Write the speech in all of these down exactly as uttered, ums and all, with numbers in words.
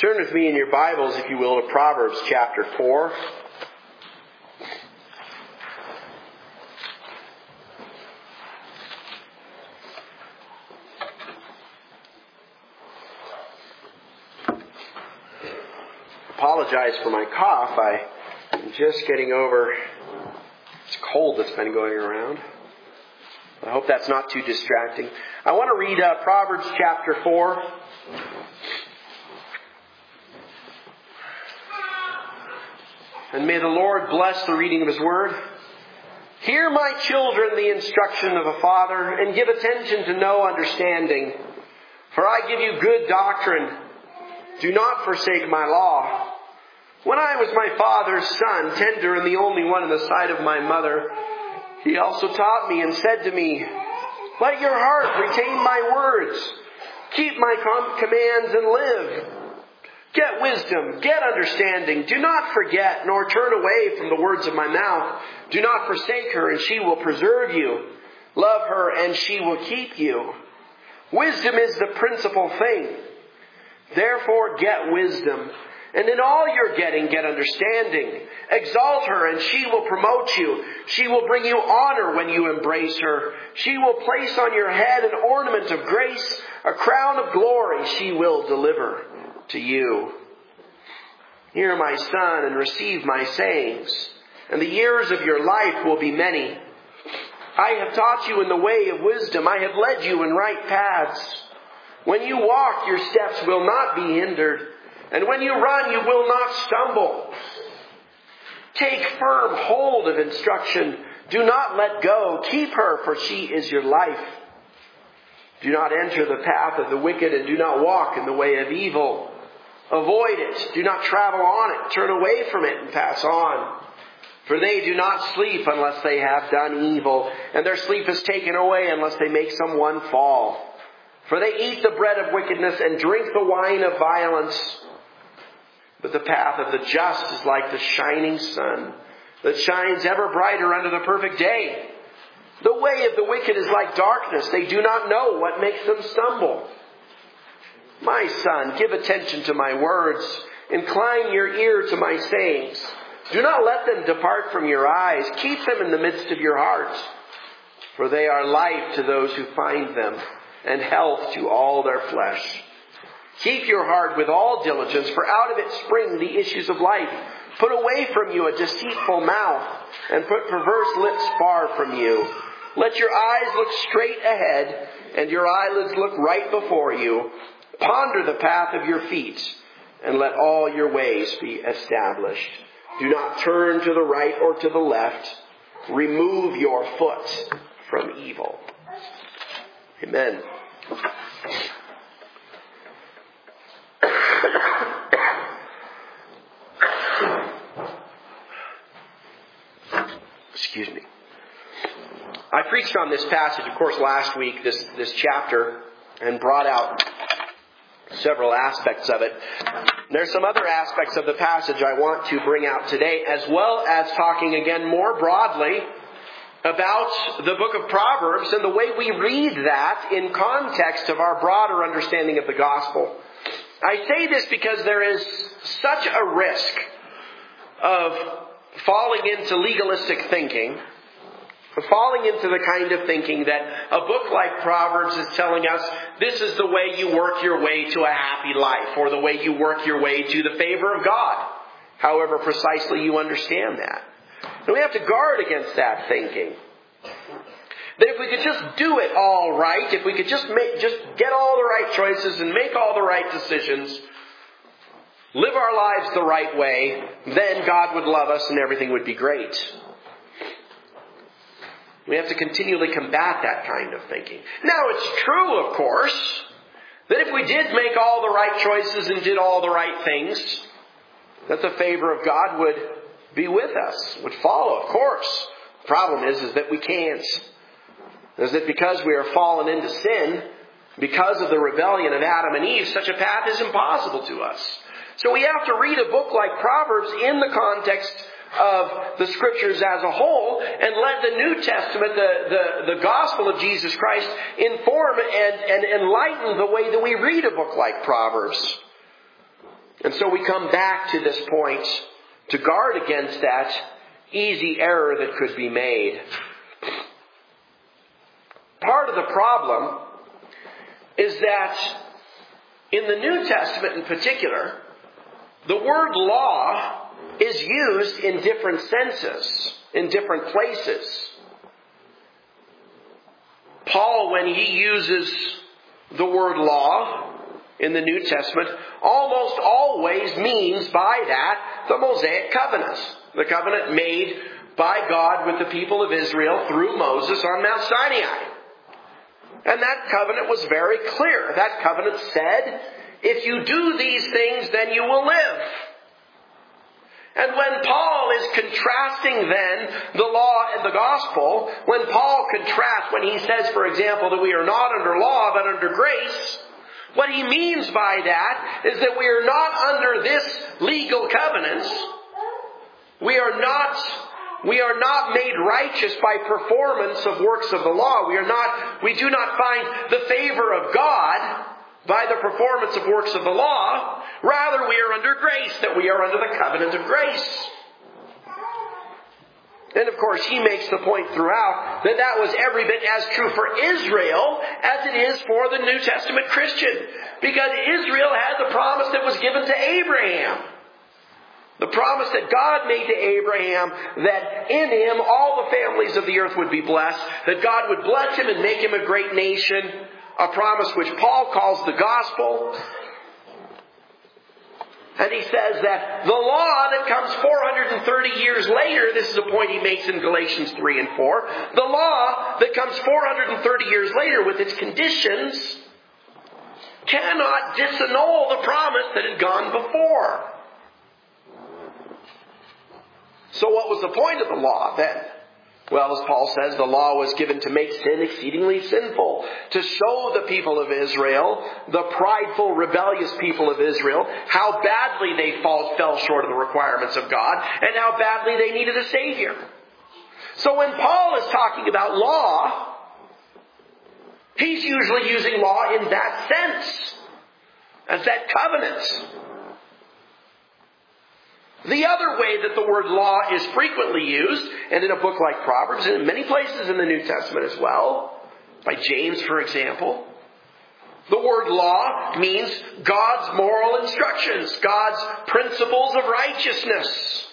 Turn with me in your Bibles, if you will, to Proverbs chapter four. Apologize for my cough. I am just getting over this cold that's been going around. I hope that's not too distracting. I want to read uh, Proverbs chapter four. And may the Lord bless the reading of His Word. Hear, my children, the instruction of a father, and give attention to know understanding. For I give you good doctrine. Do not forsake my law. When I was my father's son, tender and the only one in the sight of my mother, he also taught me and said to me, let your heart retain my words. Keep my com- commands and live. Get wisdom, get understanding. Do not forget, nor turn away from the words of my mouth. Do not forsake her, and she will preserve you. Love her, and she will keep you. Wisdom is the principal thing. Therefore, get wisdom. And in all you're getting, get understanding. Exalt her, and she will promote you. She will bring you honor when you embrace her. She will place on your head an ornament of grace, a crown of glory she will deliver to you. Hear, my son, and receive my sayings, and the years of your life will be many. I have taught you in the way of wisdom. I have led you in right paths. When you walk, your steps will not be hindered, and when you run, you will not stumble. Take firm hold of instruction. Do not let go. Keep her, for she is your life. Do not enter the path of the wicked, and do not walk in the way of evil. Avoid it. Do not travel on it. Turn away from it and pass on. For they do not sleep unless they have done evil, and their sleep is taken away unless they make someone fall. For they eat the bread of wickedness and drink the wine of violence. But the path of the just is like the shining sun that shines ever brighter under the perfect day. The way of the wicked is like darkness. They do not know what makes them stumble. My son, give attention to my words. Incline your ear to my sayings. Do not let them depart from your eyes. Keep them in the midst of your heart. For they are life to those who find them, and health to all their flesh. Keep your heart with all diligence, for out of it spring the issues of life. Put away from you a deceitful mouth, and put perverse lips far from you. Let your eyes look straight ahead, and your eyelids look right before you. Ponder the path of your feet, and let all your ways be established. Do not turn to the right or to the left. Remove your foot from evil. Amen. Excuse me. I preached on this passage, of course, last week, this, this chapter, and brought out several aspects of it. There's some other aspects of the passage I want to bring out today, as well as talking again more broadly about the book of Proverbs and the way we read that in context of our broader understanding of the gospel. I say this because there is such a risk of falling into legalistic thinking, falling into the kind of thinking that a book like Proverbs is telling us this is the way you work your way to a happy life, or the way you work your way to the favor of God, however precisely you understand that. And we have to guard against that thinking. That if we could just do it all right, if we could just make, just get all the right choices and make all the right decisions, live our lives the right way, then God would love us and everything would be great. We have to continually combat that kind of thinking. Now, it's true, of course, that if we did make all the right choices and did all the right things, that the favor of God would be with us, would follow, of course. The problem is, is that we can't. Is that because we are fallen into sin, because of the rebellion of Adam and Eve, such a path is impossible to us. So we have to read a book like Proverbs in the context of the Scriptures as a whole, and let the New Testament, the, the, the gospel of Jesus Christ, inform and, and enlighten the way that we read a book like Proverbs. And so we come back to this point to guard against that easy error that could be made. Part of the problem is that in the New Testament in particular, the word law is used in different senses, in different places. Paul, when he uses the word law in the New Testament, almost always means by that the Mosaic covenant. The covenant made by God with the people of Israel through Moses on Mount Sinai. And that covenant was very clear. That covenant said, if you do these things, then you will live. And when Paul is contrasting then the law and the gospel, when Paul contrasts, when he says, for example, that we are not under law but under grace, what he means by that is that we are not under this legal covenant. We are not, we are not made righteous by performance of works of the law. We are not, we do not find the favor of God by the performance of works of the law. Rather, we are under grace, that we are under the covenant of grace. And of course, he makes the point throughout that that was every bit as true for Israel as it is for the New Testament Christian. Because Israel had the promise that was given to Abraham. The promise that God made to Abraham that in him all the families of the earth would be blessed. That God would bless him and make him a great nation. A promise which Paul calls the gospel. And he says that the law that comes four hundred thirty years later, this is a point he makes in Galatians three and four, the law that comes four hundred thirty years later with its conditions cannot disannul the promise that had gone before. So what was the point of the law then? Well, as Paul says, the law was given to make sin exceedingly sinful, to show the people of Israel, the prideful, rebellious people of Israel, how badly they fall, fell short of the requirements of God, and how badly they needed a Savior. So when Paul is talking about law, he's usually using law in that sense, as that covenant. The other way that the word law is frequently used, and in a book like Proverbs, and in many places in the New Testament as well, by James, for example, the word law means God's moral instructions, God's principles of righteousness.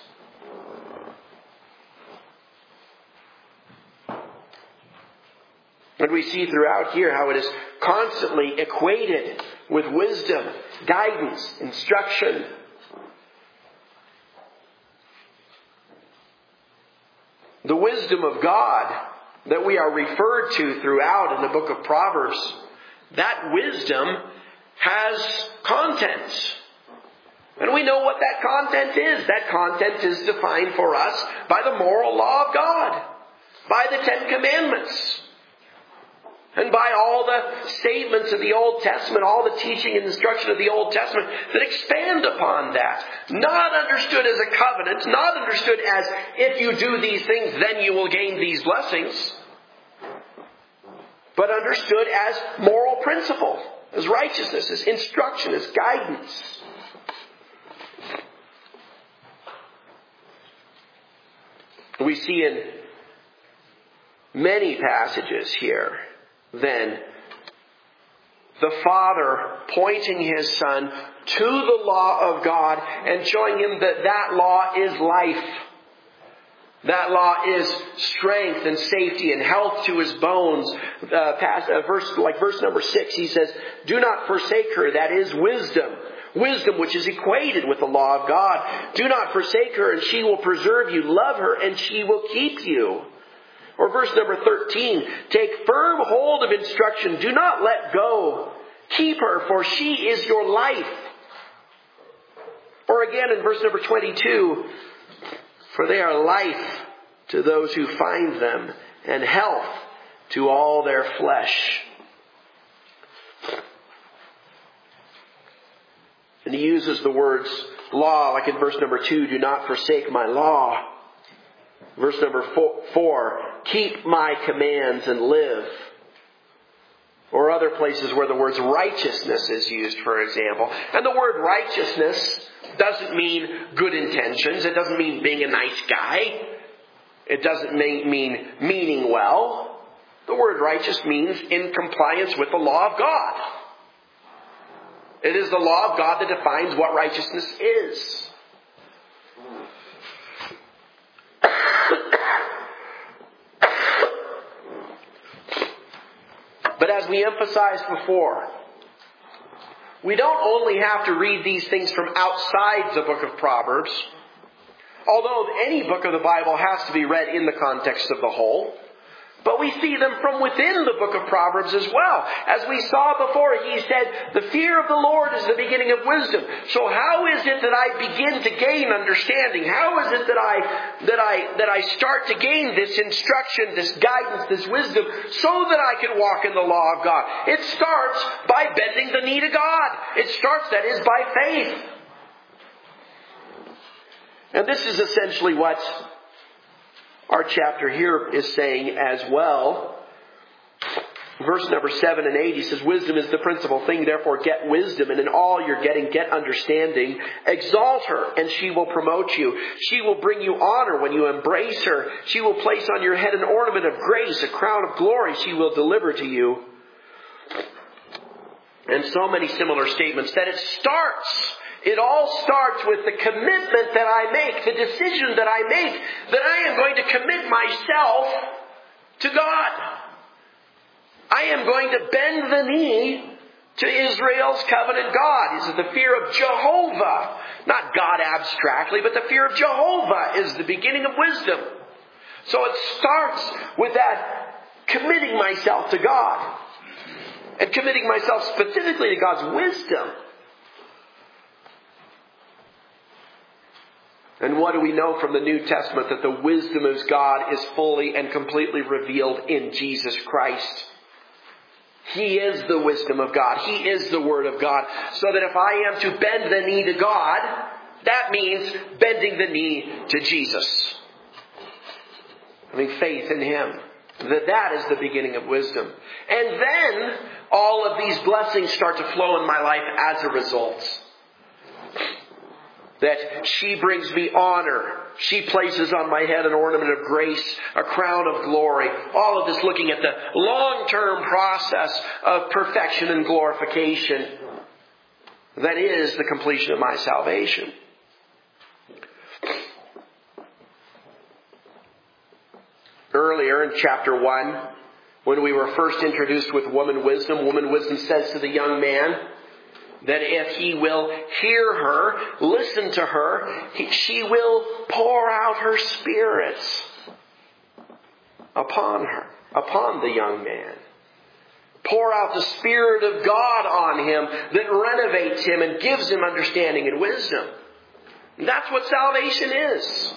And we see throughout here how it is constantly equated with wisdom, guidance, instruction. The wisdom of God that we are referred to throughout in the book of Proverbs, that wisdom has content. And we know what that content is. That content is defined for us by the moral law of God, by the Ten Commandments, and by all the statements of the Old Testament, all the teaching and instruction of the Old Testament that expand upon that. Not understood as a covenant, not understood as if you do these things, then you will gain these blessings. But understood as moral principle, as righteousness, as instruction, as guidance. We see in many passages here then the Father pointing His Son to the law of God and showing Him that that law is life. That law is strength and safety and health to His bones. Uh, past, uh, verse, like verse number six, He says, "Do not forsake her." That is wisdom. Wisdom which is equated with the law of God. "Do not forsake her and she will preserve you. Love her and she will keep you." Or verse number thirteen, "Take firm hold of instruction. Do not let go. Keep her, for she is your life." Or again in verse number twenty-two, "For they are life to those who find them, and health to all their flesh." And he uses the words law, like in verse number two, "Do not forsake my law." Verse number four, "Keep my commands and live." Or other places where the word righteousness is used, for example. And the word righteousness doesn't mean good intentions. It doesn't mean being a nice guy. It doesn't mean meaning well. The word righteous means in compliance with the law of God. It is the law of God that defines what righteousness is. But as we emphasized before, we don't only have to read these things from outside the book of Proverbs, although any book of the Bible has to be read in the context of the whole. But we see them from within the book of Proverbs as well. As we saw before, he said, the fear of the Lord is the beginning of wisdom. So how is it that I begin to gain understanding? How is it that I, that I, that I start to gain this instruction, this guidance, this wisdom, so that I can walk in the law of God? It starts by bending the knee to God. It starts, that is, by faith. And this is essentially what our chapter here is saying as well. Verse number seven and eight, he says, wisdom is the principal thing, therefore get wisdom, and in all you're getting, get understanding. Exalt her, and she will promote you. She will bring you honor when you embrace her. She will place on your head an ornament of grace, a crown of glory she will deliver to you. And so many similar statements that it starts It all starts with the commitment that I make, the decision that I make, that I am going to commit myself to God. I am going to bend the knee to Israel's covenant God. This is the fear of Jehovah. Not God abstractly, but the fear of Jehovah is the beginning of wisdom. So it starts with that committing myself to God. And committing myself specifically to God's wisdom. And what do we know from the New Testament? That the wisdom of God is fully and completely revealed in Jesus Christ. He is the wisdom of God. He is the Word of God. So that if I am to bend the knee to God, that means bending the knee to Jesus. Having faith in Him. That that is the beginning of wisdom. And then all of these blessings start to flow in my life as a result. That she brings me honor. She places on my head an ornament of grace, a crown of glory. All of this looking at the long-term process of perfection and glorification. That is the completion of my salvation. Earlier in chapter one, when we were first introduced with woman wisdom, woman wisdom says to the young man, that if he will hear her, listen to her, he, she will pour out her spirit upon her, upon the young man. Pour out the Spirit of God on him that renovates him and gives him understanding and wisdom. And that's what salvation is.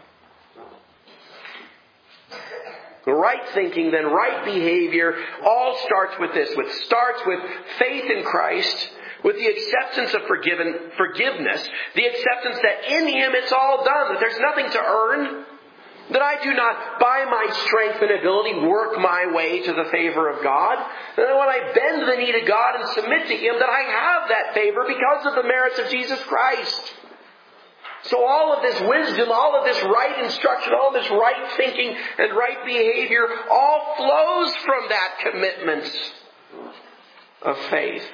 Right thinking, then right behavior, all starts with this. It starts with faith in Christ, with the acceptance of forgiven, forgiveness, the acceptance that in Him it's all done, that there's nothing to earn, that I do not, by my strength and ability, work my way to the favor of God. And then when I bend the knee to God and submit to Him, that I have that favor because of the merits of Jesus Christ. So all of this wisdom, all of this right instruction, all of this right thinking and right behavior, all flows from that commitment of faith.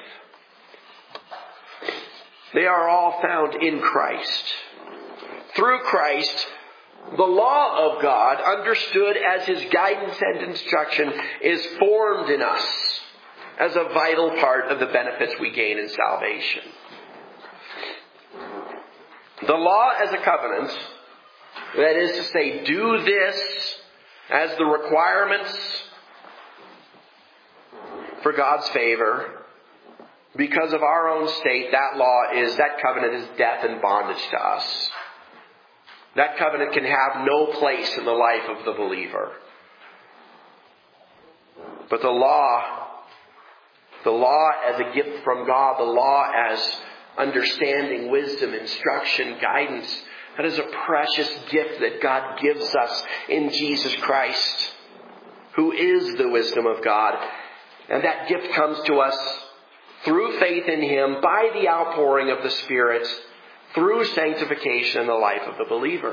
They are all found in Christ. Through Christ, the law of God, understood as His guidance and instruction, is formed in us as a vital part of the benefits we gain in salvation. The law as a covenant, that is to say, do this as the requirements for God's favor. Because of our own state, that law is, that covenant is death and bondage to us. That covenant can have no place in the life of the believer. But the law, the law as a gift from God, the law as understanding, wisdom, instruction, guidance, that is a precious gift that God gives us in Jesus Christ, who is the wisdom of God. And that gift comes to us through faith in Him by the outpouring of the Spirit through sanctification in the life of the believer.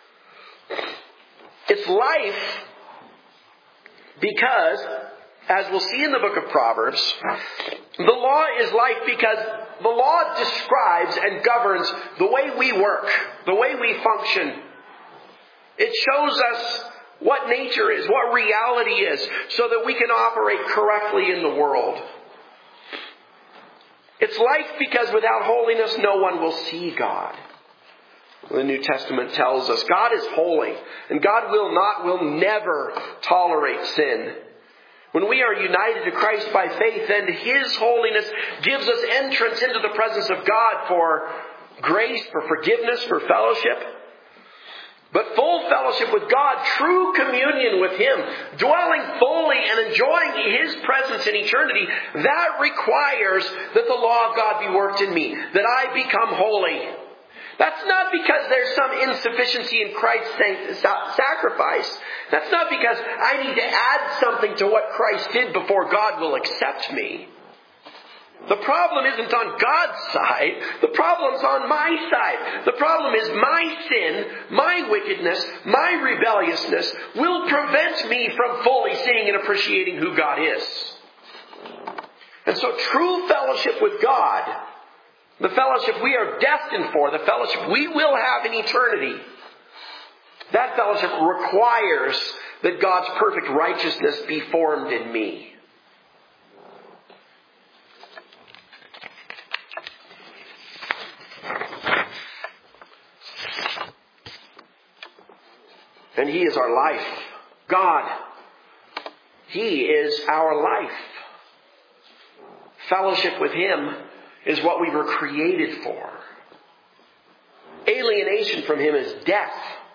It's life because, as we'll see in the book of Proverbs, the law is life because the law describes and governs the way we work, the way we function. It shows us what nature is, what reality is, so that we can operate correctly in the world. It's life because without holiness no one will see God. The New Testament tells us God is holy, and God will not, will never tolerate sin. When we are united to Christ by faith, then His holiness gives us entrance into the presence of God for grace, for forgiveness, for fellowship. But full fellowship with God, true communion with Him, dwelling fully and enjoying His presence in eternity, that requires that the law of God be worked in me, that I become holy. That's not because there's some insufficiency in Christ's sacrifice. That's not because I need to add something to what Christ did before God will accept me. The problem isn't on God's side. The problem's on my side. The problem is my sin, my wickedness, my rebelliousness will prevent me from fully seeing and appreciating who God is. And so true fellowship with God, the fellowship we are destined for, the fellowship we will have in eternity, that fellowship requires that God's perfect righteousness be formed in me. And He is our life. God, He is our life. Fellowship with Him is what we were created for. Alienation from Him is death.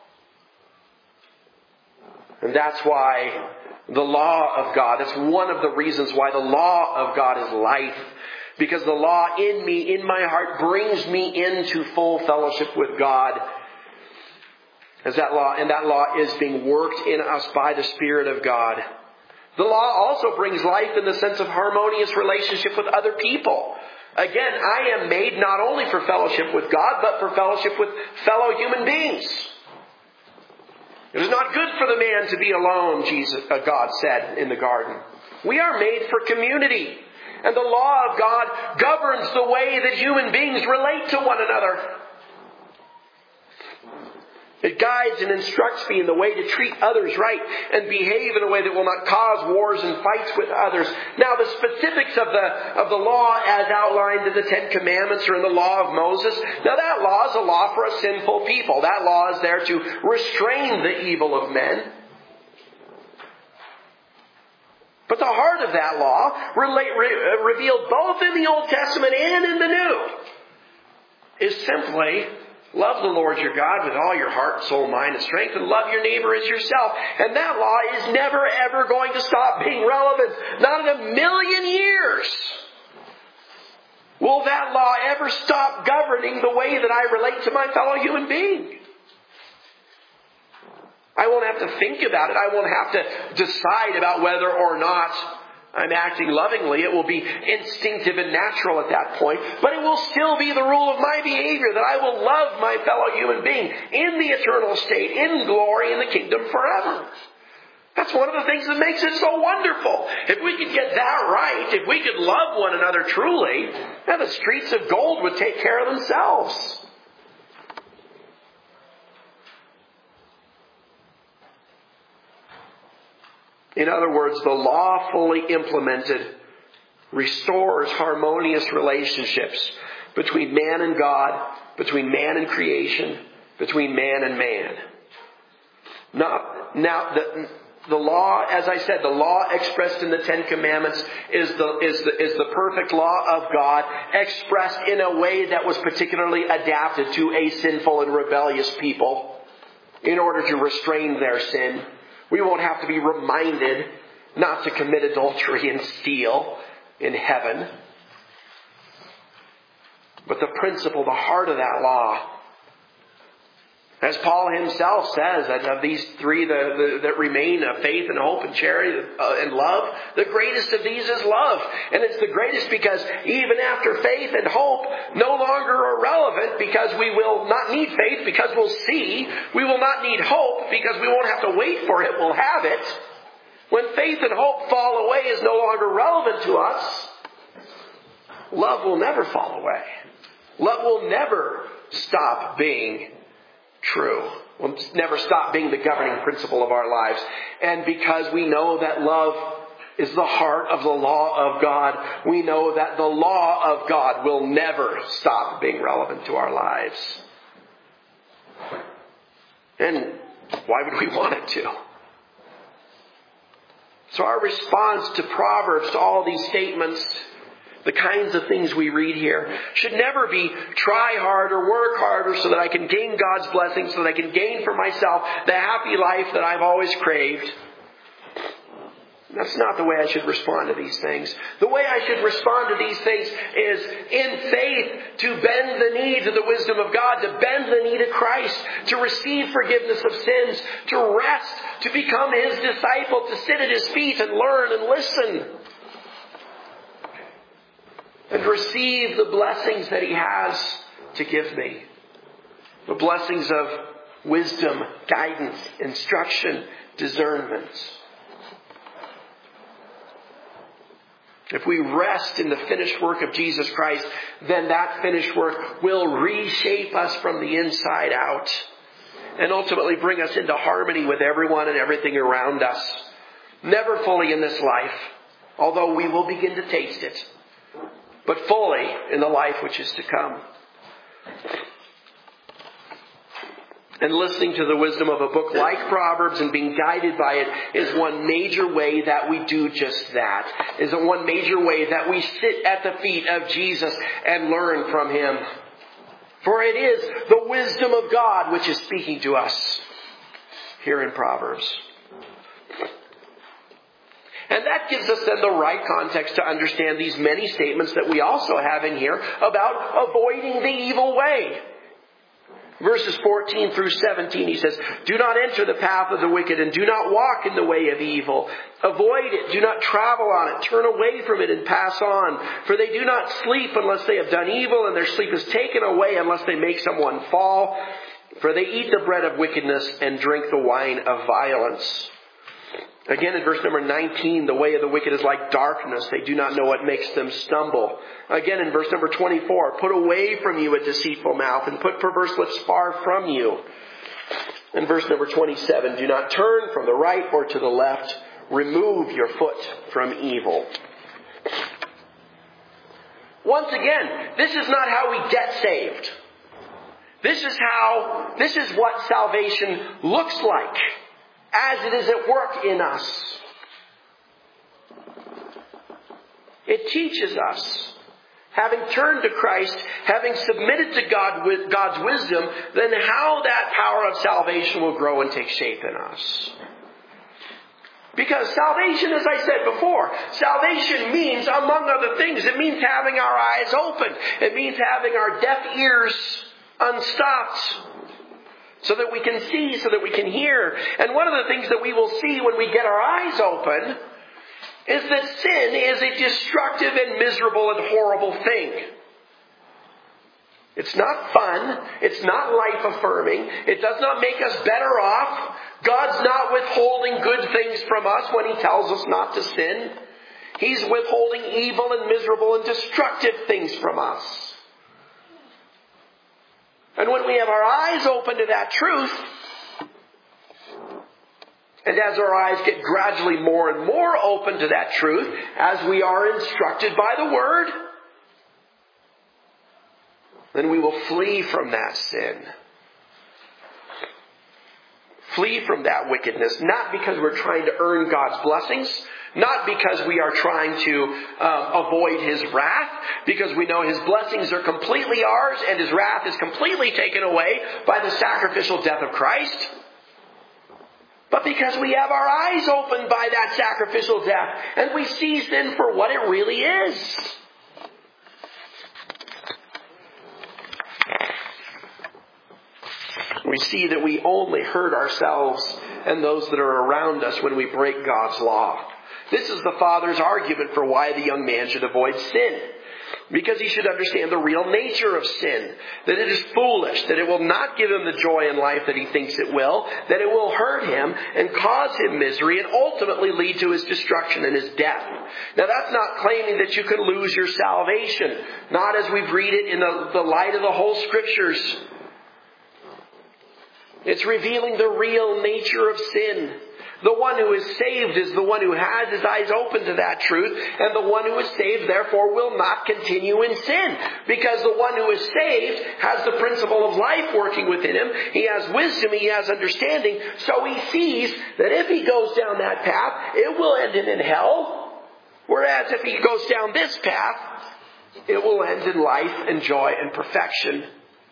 And that's why the law of God, that's one of the reasons why the law of God is life. Because the law in me, in my heart, brings me into full fellowship with God. As that law, and that law is being worked in us by the Spirit of God. The law also brings life in the sense of harmonious relationship with other people. Again, I am made not only for fellowship with God, but for fellowship with fellow human beings. It is not good for the man to be alone, Jesus, uh, God said in the garden. We are made for community. And the law of God governs the way that human beings relate to one another. It guides and instructs me in the way to treat others right and behave in a way that will not cause wars and fights with others. Now, the specifics of the of the law as outlined in the Ten Commandments or in the law of Moses, now that law is a law for a sinful people. That law is there to restrain the evil of men. But the heart of that law, relate, re, revealed both in the Old Testament and in the New, is simply love the Lord your God with all your heart, soul, mind, and strength, and love your neighbor as yourself. And that law is never, ever going to stop being relevant. Not in a million years will that law ever stop governing the way that I relate to my fellow human being. I won't have to think about it. I won't have to decide about whether or not I'm acting lovingly. It will be instinctive and natural at that point. But it will still be the rule of my behavior that I will love my fellow human being in the eternal state, in glory, in the kingdom forever. That's one of the things that makes it so wonderful. If we could get that right, if we could love one another truly, then the streets of gold would take care of themselves. In other words, the law fully implemented restores harmonious relationships between man and God, between man and creation, between man and man. Now, now the, the law, as I said, the law expressed in the Ten Commandments is the, is the, is the perfect law of God expressed in a way that was particularly adapted to a sinful and rebellious people in order to restrain their sin. We won't have to be reminded not to commit adultery and steal in heaven. But the principle, the heart of that law, As Paul himself says, that of these three the, the, that remain, uh, faith and hope and charity uh, and love, the greatest of these is love. And it's the greatest because even after faith and hope no longer are relevant, because we will not need faith because we'll see. We will not need hope because we won't have to wait for it. We'll have it. When faith and hope fall away is no longer relevant to us, love will never fall away. Love will never stop being true. We'll never stop being the governing principle of our lives. And because we know that love is the heart of the law of God, we know that the law of God will never stop being relevant to our lives. And why would we want it to? So our response to Proverbs, to all these statements, the kinds of things we read here, should never be try harder, work harder so that I can gain God's blessings, so that I can gain for myself the happy life that I've always craved. That's not the way I should respond to these things. The way I should respond to these things is in faith, to bend the knee to the wisdom of God, to bend the knee to Christ, to receive forgiveness of sins, to rest, to become His disciple, to sit at His feet and learn and listen. And receive the blessings that He has to give me. The blessings of wisdom, guidance, instruction, discernment. If we rest in the finished work of Jesus Christ, then that finished work will reshape us from the inside out. And ultimately bring us into harmony with everyone and everything around us. Never fully in this life, although we will begin to taste it. But fully in the life which is to come. And listening to the wisdom of a book like Proverbs and being guided by it is one major way that we do just that. Is one major way that we sit at the feet of Jesus and learn from Him. For it is the wisdom of God which is speaking to us here in Proverbs. And that gives us then the right context to understand these many statements that we also have in here about avoiding the evil way. Verses fourteen through seventeen, he says, do not enter the path of the wicked and do not walk in the way of evil. Avoid it. Do not travel on it. Turn away from it and pass on. For they do not sleep unless they have done evil, and their sleep is taken away unless they make someone fall. For they eat the bread of wickedness and drink the wine of violence. Again, in verse number nineteen, the way of the wicked is like darkness. They do not know what makes them stumble. Again, in verse number twenty-four, put away from you a deceitful mouth and put perverse lips far from you. In verse number twenty-seven, do not turn from the right or to the left. Remove your foot from evil. Once again, this is not how we get saved. This is how, this is what salvation looks like. As it is at work in us. It teaches us, having turned to Christ, having submitted to God with God's wisdom, then how that power of salvation will grow and take shape in us. Because salvation, as I said before, salvation means, among other things, it means having our eyes open. It means having our deaf ears unstopped. So that we can see, so that we can hear. And one of the things that we will see when we get our eyes open is that sin is a destructive and miserable and horrible thing. It's not fun. It's not life-affirming. It does not make us better off. God's not withholding good things from us when He tells us not to sin. He's withholding evil and miserable and destructive things from us. And when we have our eyes open to that truth, and as our eyes get gradually more and more open to that truth, as we are instructed by the Word, then we will flee from that sin. Flee from that wickedness, not because we're trying to earn God's blessings, not because we are trying to um, avoid His wrath, because we know His blessings are completely ours and His wrath is completely taken away by the sacrificial death of Christ. But because we have our eyes opened by that sacrificial death and we see sin for what it really is. We see that we only hurt ourselves and those that are around us when we break God's law. This is the Father's argument for why the young man should avoid sin. Because he should understand the real nature of sin. That it is foolish. That it will not give him the joy in life that he thinks it will. That it will hurt him and cause him misery and ultimately lead to his destruction and his death. Now that's not claiming that you can lose your salvation. Not as we read it in the, the light of the whole Scriptures. It's revealing the real nature of sin. The one who is saved is the one who has his eyes open to that truth. And the one who is saved, therefore, will not continue in sin. Because the one who is saved has the principle of life working within him. He has wisdom, he has understanding. So he sees that if he goes down that path, it will end him in hell. Whereas if he goes down this path, it will end in life and joy and perfection.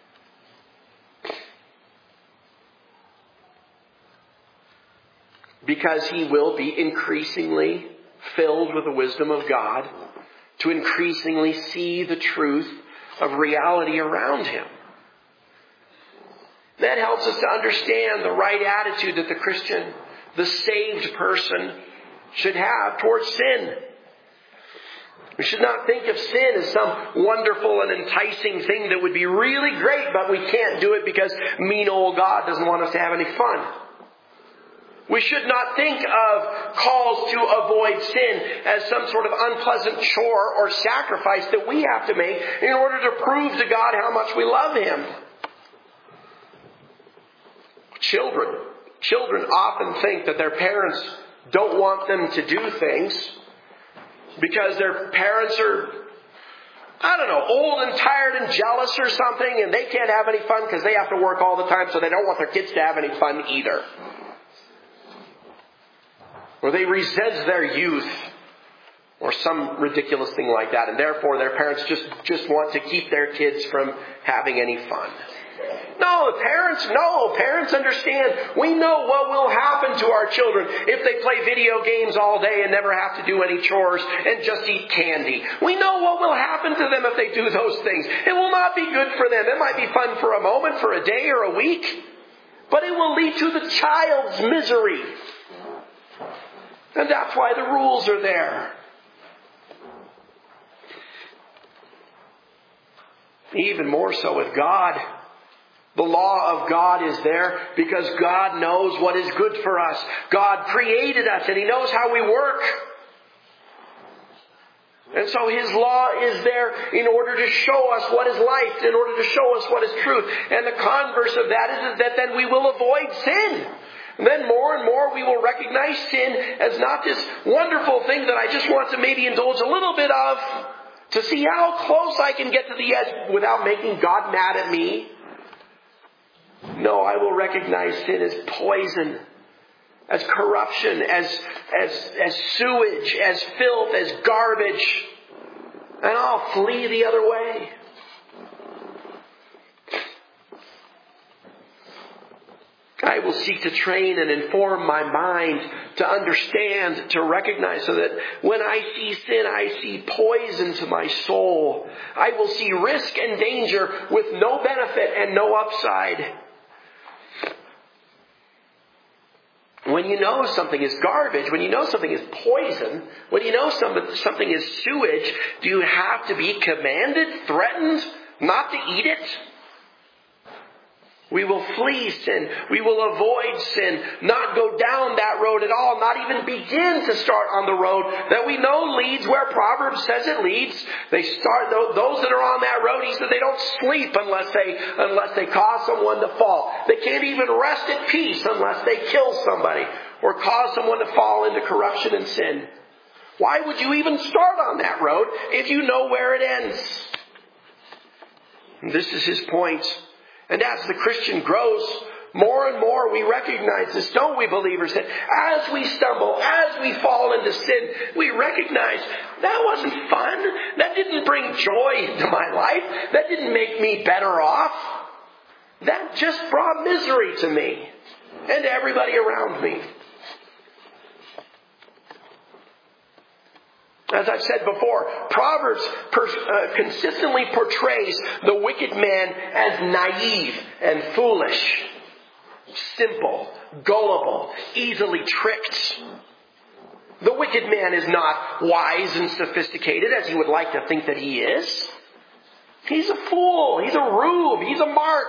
Because he will be increasingly filled with the wisdom of God to increasingly see the truth of reality around him. That helps us to understand the right attitude that the Christian, the saved person, should have towards sin. We should not think of sin as some wonderful and enticing thing that would be really great, but we can't do it because mean old God doesn't want us to have any fun. We should not think of calls to avoid sin as some sort of unpleasant chore or sacrifice that we have to make in order to prove to God how much we love Him. Children. Children often think that their parents don't want them to do things because their parents are, I don't know, old and tired and jealous or something, and they can't have any fun because they have to work all the time, so they don't want their kids to have any fun either. Or they resent their youth, or some ridiculous thing like that, and therefore their parents just, just want to keep their kids from having any fun. No, parents, no, parents understand. We know what will happen to our children if they play video games all day and never have to do any chores and just eat candy. We know what will happen to them if they do those things. It will not be good for them. It might be fun for a moment, for a day or a week, but it will lead to the child's misery. And that's why the rules are there. Even more so with God. The law of God is there because God knows what is good for us. God created us and He knows how we work. And so His law is there in order to show us what is life, in order to show us what is truth. And the converse of that is that then we will avoid sin. And then more and more we will recognize sin as not this wonderful thing that I just want to maybe indulge a little bit of to see how close I can get to the edge without making God mad at me. No, I will recognize sin as poison, as corruption, as, as, as sewage, as filth, as garbage. And I'll flee the other way. I will seek to train and inform my mind to understand, to recognize, so that when I see sin, I see poison to my soul. I will see risk and danger with no benefit and no upside. When you know something is garbage, when you know something is poison, when you know something is sewage, do you have to be commanded, threatened, not to eat it? We will flee sin. We will avoid sin. Not go down that road at all. Not even begin to start on the road that we know leads where Proverbs says it leads. They start, those that are on that road, he said they don't sleep unless they, unless they cause someone to fall. They can't even rest at peace unless they kill somebody or cause someone to fall into corruption and sin. Why would you even start on that road if you know where it ends? And this is his point. And as the Christian grows, more and more we recognize this, don't we, believers? That as we stumble, as we fall into sin, we recognize that wasn't fun. That didn't bring joy into my life. That didn't make me better off. That just brought misery to me and to everybody around me. As I've said before, Proverbs per, uh, consistently portrays the wicked man as naive and foolish. simple, gullible, easily tricked. The wicked man is not wise and sophisticated as he would like to think that he is. He's a fool. He's a rube. He's a mark.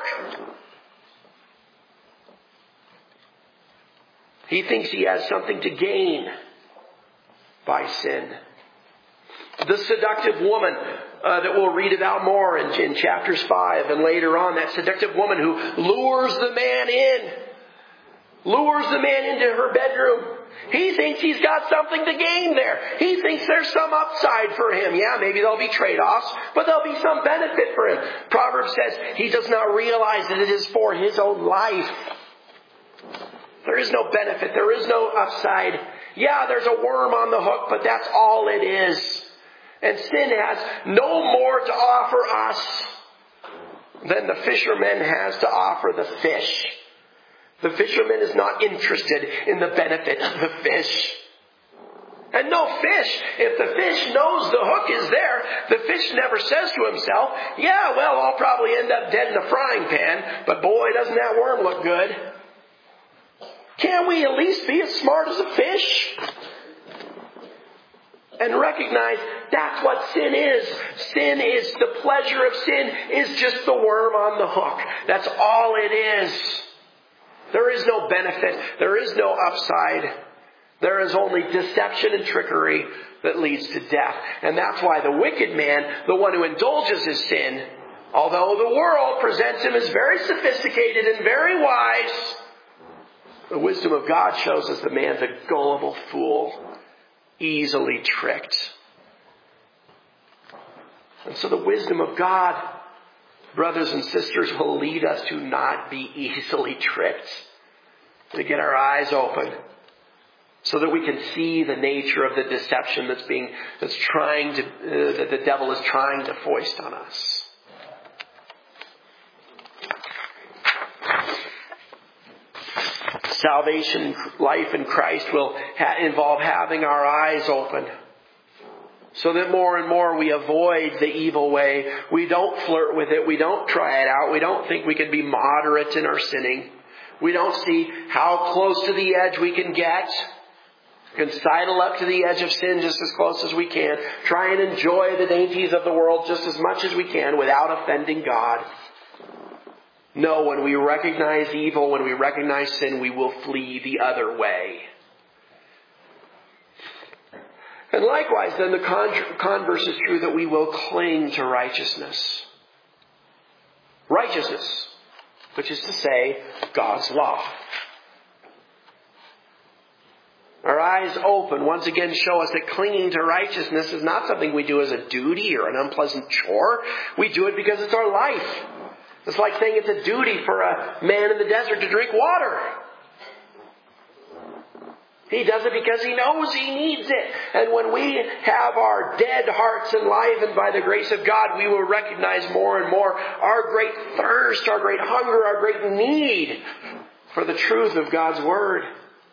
He thinks he has something to gain by sin. The seductive woman uh, that we'll read about more in, in chapters five and later on, that seductive woman who lures the man in, lures the man into her bedroom. He thinks he's got something to gain there. He thinks there's some upside for him. Yeah, maybe there'll be trade-offs, but there'll be some benefit for him. Proverbs says he does not realize that it is for his own life. There is no benefit. There is no upside. Yeah, there's a worm on the hook, but that's all it is. And sin has no more to offer us than the fisherman has to offer the fish. The fisherman is not interested in the benefit of the fish. And no fish, if the fish knows the hook is there, the fish never says to himself, yeah, well, I'll probably end up dead in a frying pan, but boy, doesn't that worm look good. Can't we at least be as smart as a fish? And recognize that's what sin is. Sin is, the pleasure of sin is just the worm on the hook. That's all it is. There is no benefit. There is no upside. There is only deception and trickery that leads to death. And that's why the wicked man, the one who indulges his sin, although the world presents him as very sophisticated and very wise, the wisdom of God shows us the man's a gullible fool, easily tricked. And so the wisdom of God, brothers and sisters, will lead us to not be easily tricked, to get our eyes open so that we can see the nature of the deception that's being, that's trying to, uh, that the devil is trying to foist on us. Salvation, life in Christ will ha- involve having our eyes open so that more and more we avoid the evil way. We don't flirt with it. We don't try it out. We don't think we can be moderate in our sinning. We don't see how close to the edge we can get. We can sidle up to the edge of sin just as close as we can. Try and enjoy the dainties of the world just as much as we can without offending God. No, when we recognize evil, when we recognize sin, we will flee the other way. And likewise, then, the con- converse is true, that we will cling to righteousness. Righteousness, which is to say, God's law. Our eyes open once again show us that clinging to righteousness is not something we do as a duty or an unpleasant chore. We do it because it's our life. It's like saying it's a duty for a man in the desert to drink water. He does it because he knows he needs it. And when we have our dead hearts enlivened by the grace of God, we will recognize more and more our great thirst, our great hunger, our great need for the truth of God's Word.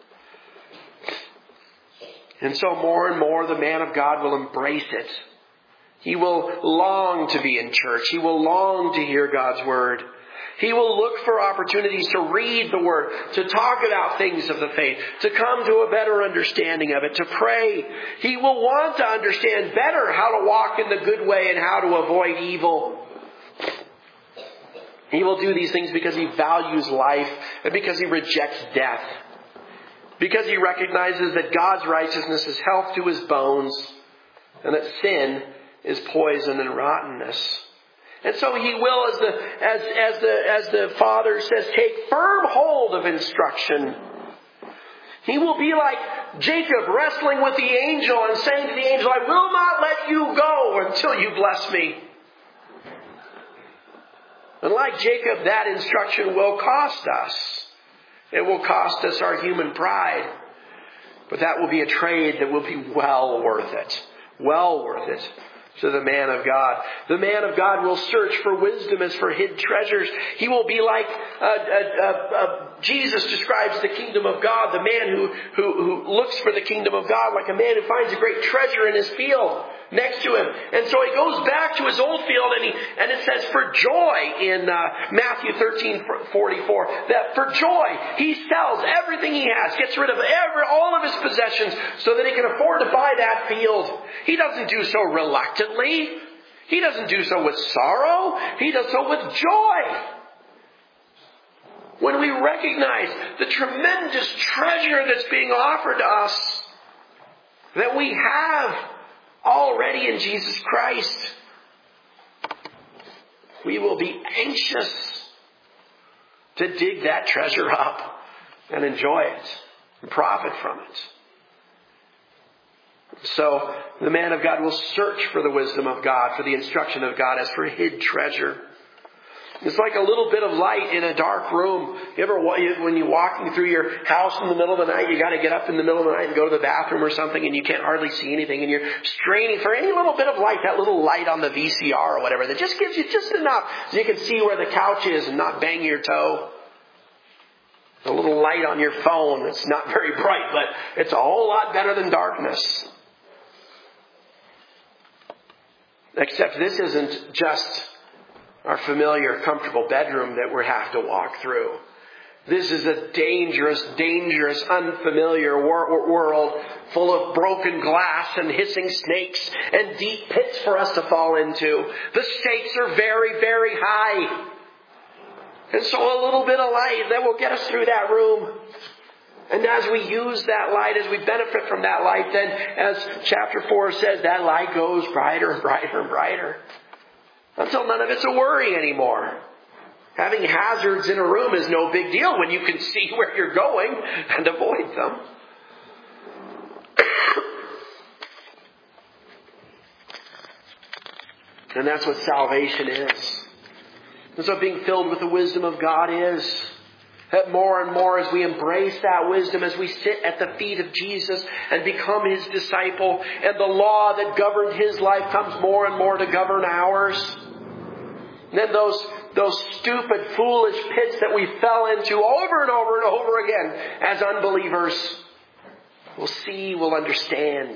And so more and more the man of God will embrace it. He will long to be in church. He will long to hear God's Word. He will look for opportunities to read the Word, to talk about things of the faith, to come to a better understanding of it, to pray. He will want to understand better how to walk in the good way and how to avoid evil. He will do these things because he values life and because he rejects death. Because he recognizes that God's righteousness is health to his bones and that sin is poison and rottenness. And so he will, as the as as the as the Father says, take firm hold of instruction. He will be like Jacob wrestling with the angel and saying to the angel, I will not let you go until you bless me. And like Jacob, that instruction will cost us. It will cost us our human pride. But that will be a trade that will be well worth it. Well worth it to the man of God. The man of God will search for wisdom as for hid treasures. He will be like uh, uh, uh, uh, Jesus describes the kingdom of God. The man who, who, who looks for the kingdom of God like a man who finds a great treasure in his field. next to him. And so he goes back to his old field, and he and it says for joy in uh, Matthew thirteen forty-four that for joy he sells everything he has, gets rid of every all of his possessions so that he can afford to buy that field. He doesn't do so reluctantly. He doesn't do so with sorrow. He does so with joy. When we recognize the tremendous treasure that's being offered to us, that we have already in Jesus Christ, we will be anxious to dig that treasure up and enjoy it and profit from it. So the man of God will search for the wisdom of God, for the instruction of God as for hid treasure. It's like a little bit of light in a dark room. You ever, when you're walking through your house in the middle of the night, you got to get up in the middle of the night and go to the bathroom or something, and you can't hardly see anything, and you're straining for any little bit of light, that little light on the V C R or whatever, that just gives you just enough so you can see where the couch is and not bang your toe. A little light on your phone that's not very bright, but it's a whole lot better than darkness. Except this isn't just our familiar, comfortable bedroom that we have to walk through. This is a dangerous, dangerous, unfamiliar wor- world full of broken glass and hissing snakes and deep pits for us to fall into. The stakes are very, very high. And so a little bit of light that will get us through that room. And as we use that light, as we benefit from that light, then as chapter four says, that light goes brighter and brighter and brighter. Until none of it's a worry anymore. Having hazards in a room is no big deal when you can see where you're going and avoid them. And that's what salvation is. That's what being filled with the wisdom of God is. That more and more as we embrace that wisdom, as we sit at the feet of Jesus and become His disciple, and the law that governed His life comes more and more to govern ours. And then those, those stupid, foolish pits that we fell into over and over and over again as unbelievers, we'll see, we'll understand.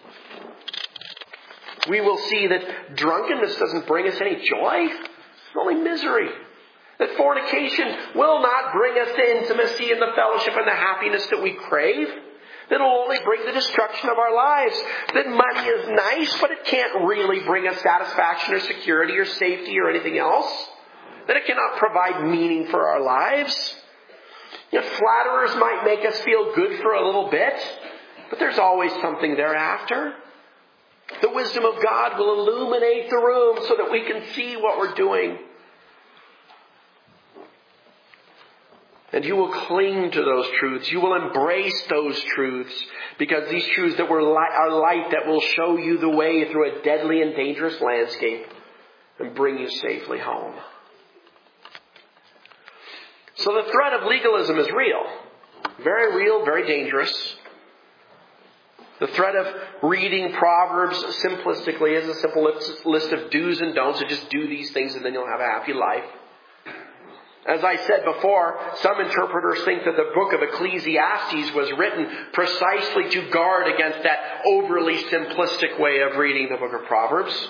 We will see that drunkenness doesn't bring us any joy. It's only misery. That fornication will not bring us to intimacy and the fellowship and the happiness that we crave. That it will only bring the destruction of our lives. That money is nice, but it can't really bring us satisfaction or security or safety or anything else. That it cannot provide meaning for our lives. You know, flatterers might make us feel good for a little bit, but there's always something thereafter. The wisdom of God will illuminate the room so that we can see what we're doing. And you will cling to those truths. You will embrace those truths. Because these truths that were light, are light that will show you the way through a deadly and dangerous landscape and bring you safely home. So the threat of legalism is real. Very real, very dangerous. The threat of reading Proverbs simplistically is a simple list of do's and don'ts. So just do these things and then you'll have a happy life. As I said before, some interpreters think that the book of Ecclesiastes was written precisely to guard against that overly simplistic way of reading the book of Proverbs.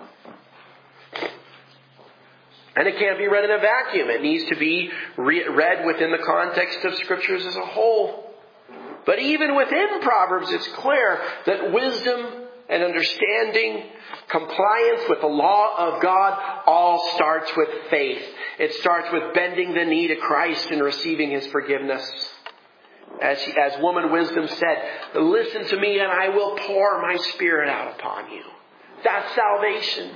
And it can't be read in a vacuum. It needs to be re- read within the context of Scriptures as a whole. But even within Proverbs, it's clear that wisdom and understanding, compliance with the law of God, all starts with faith. It starts with bending the knee to Christ and receiving His forgiveness. As, as woman wisdom said, listen to me and I will pour my Spirit out upon you. That's salvation.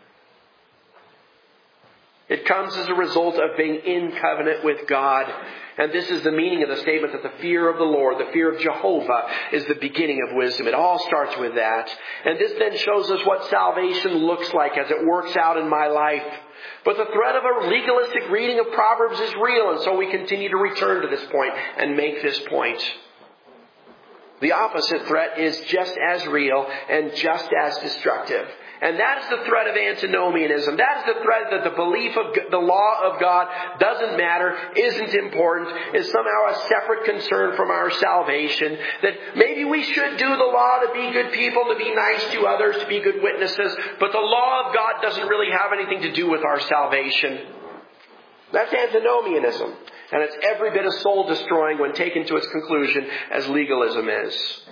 It comes as a result of being in covenant with God. And this is the meaning of the statement that the fear of the Lord, the fear of Jehovah, is the beginning of wisdom. It all starts with that. And this then shows us what salvation looks like as it works out in my life. But the threat of a legalistic reading of Proverbs is real. And so we continue to return to this point and make this point. The opposite threat is just as real and just as destructive. And that is the threat of antinomianism. That is the threat that the belief of the law of God doesn't matter, isn't important, is somehow a separate concern from our salvation. That maybe we should do the law to be good people, to be nice to others, to be good witnesses, but the law of God doesn't really have anything to do with our salvation. That's antinomianism. And it's every bit as soul destroying when taken to its conclusion as legalism is.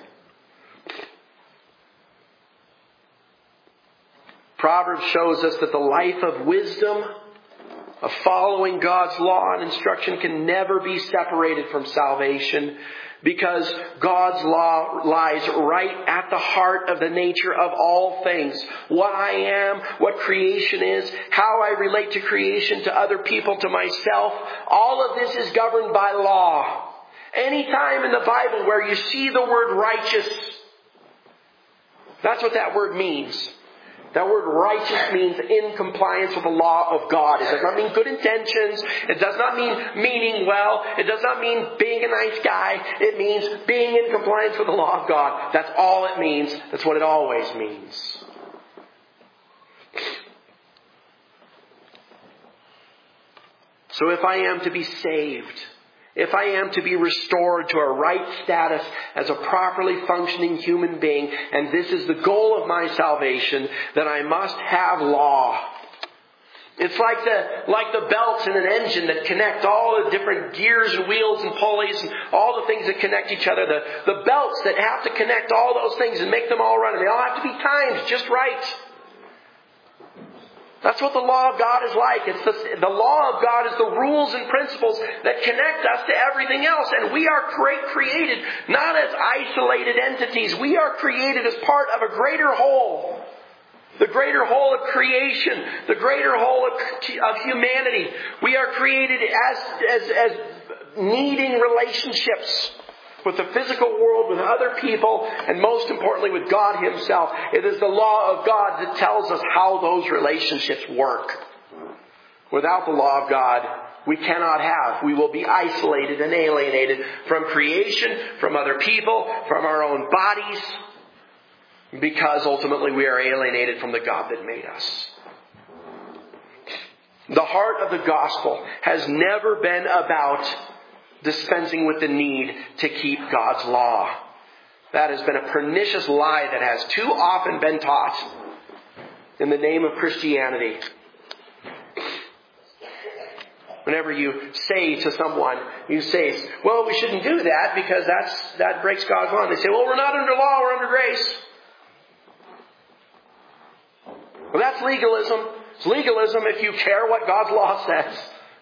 Proverbs shows us that the life of wisdom, of following God's law and instruction, can never be separated from salvation, because God's law lies right at the heart of the nature of all things. What I am, what creation is, how I relate to creation, to other people, to myself, all of this is governed by law. Any time in the Bible where you see the word righteous, that's what that word means. That word righteous means in compliance with the law of God. It does not mean good intentions. It does not mean meaning well. It does not mean being a nice guy. It means being in compliance with the law of God. That's all it means. That's what it always means. So if I am to be saved, if I am to be restored to a right status as a properly functioning human being, and this is the goal of my salvation, then I must have law. It's like the, like the belts in an engine that connect all the different gears and wheels and pulleys and all the things that connect each other. The, the belts that have to connect all those things and make them all run. And they all have to be timed just right. That's what the law of God is like. It's the, the law of God is the rules and principles that connect us to everything else. And we are cre- created not as isolated entities. We are created as part of a greater whole. The greater whole of creation. The greater whole of, of humanity. We are created as, as, as needing relationships with the physical world, with other people, and most importantly with God Himself. It is the law of God that tells us how those relationships work. Without the law of God, we cannot have. We will be isolated and alienated from creation, from other people, from our own bodies, because ultimately we are alienated from the God that made us. The heart of the gospel has never been about dispensing with the need to keep God's law. That has been a pernicious lie that has too often been taught in the name of Christianity. Whenever you say to someone, you say, well, we shouldn't do that because that's that breaks God's law. And they say, well, we're not under law, we're under grace. Well, that's legalism. It's legalism if you care what God's law says.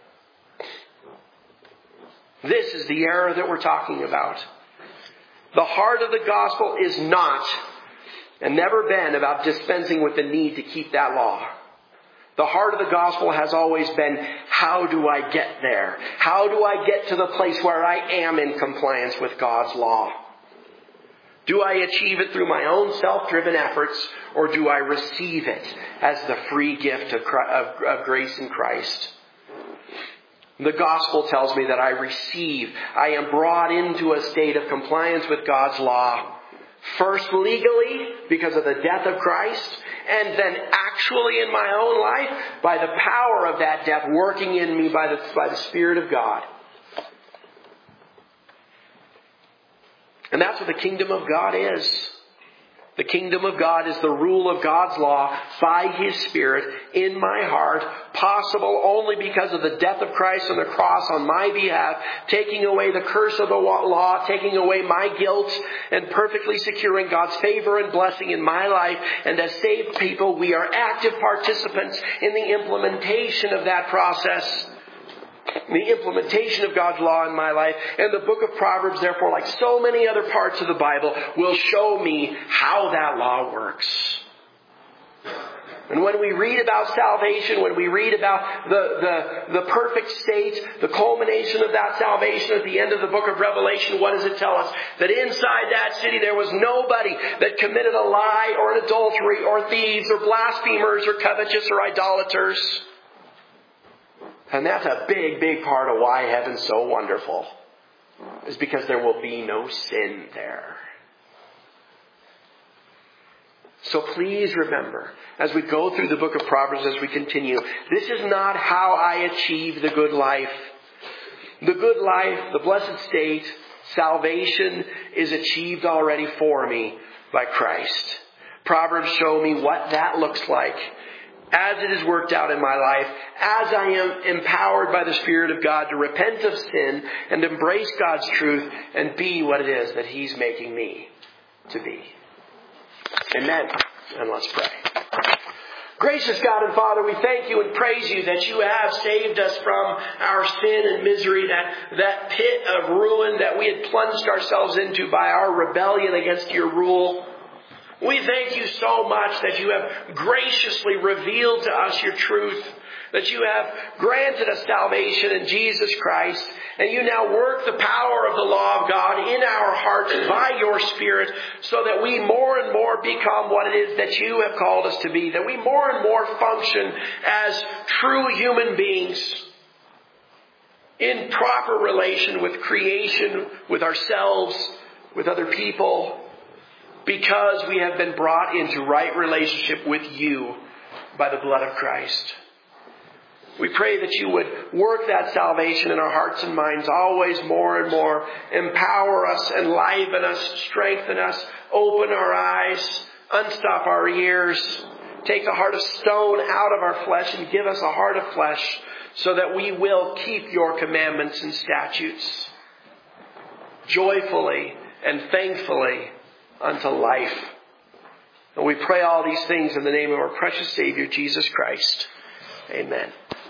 This is the error that we're talking about. The heart of the gospel is not, and never been, about dispensing with the need to keep that law. The heart of the gospel has always been, how do I get there? How do I get to the place where I am in compliance with God's law? Do I achieve it through my own self-driven efforts, or do I receive it as the free gift of, of, of grace in Christ? The gospel tells me that I receive, I am brought into a state of compliance with God's law. First legally, because of the death of Christ, and then actually in my own life, by the power of that death working in me by the, by the Spirit of God. And that's what the kingdom of God is. The kingdom of God is the rule of God's law by His Spirit in my heart, possible only because of the death of Christ on the cross on my behalf, taking away the curse of the law, taking away my guilt, and perfectly securing God's favor and blessing in my life. And as saved people, we are active participants in the implementation of that process. The implementation of God's law in my life. And the book of Proverbs, therefore, like so many other parts of the Bible, will show me how that law works. And when we read about salvation, when we read about the, the, the perfect state, the culmination of that salvation at the end of the book of Revelation, what does it tell us? That inside that city there was nobody that committed a lie or an adultery or thieves or blasphemers or covetous or idolaters. And that's a big, big part of why heaven's so wonderful. Is because there will be no sin there. So please remember, as we go through the book of Proverbs, as we continue, this is not how I achieve the good life. The good life, the blessed state, salvation is achieved already for me by Christ. Proverbs show me what that looks like as it is worked out in my life, as I am empowered by the Spirit of God to repent of sin and embrace God's truth and be what it is that He's making me to be. Amen. And let's pray. Gracious God and Father, we thank you and praise you that you have saved us from our sin and misery, that, that pit of ruin that we had plunged ourselves into by our rebellion against your rule. We thank you so much that you have graciously revealed to us your truth, that you have granted us salvation in Jesus Christ, and you now work the power of the law of God in our hearts by your Spirit so that we more and more become what it is that you have called us to be, that we more and more function as true human beings in proper relation with creation, with ourselves, with other people, because we have been brought into right relationship with you by the blood of Christ. We pray that you would work that salvation in our hearts and minds always more and more. Empower us, enliven us, strengthen us, open our eyes, unstop our ears, take the heart of stone out of our flesh and give us a heart of flesh so that we will keep your commandments and statutes joyfully and thankfully unto life. And we pray all these things in the name of our precious Savior, Jesus Christ. Amen.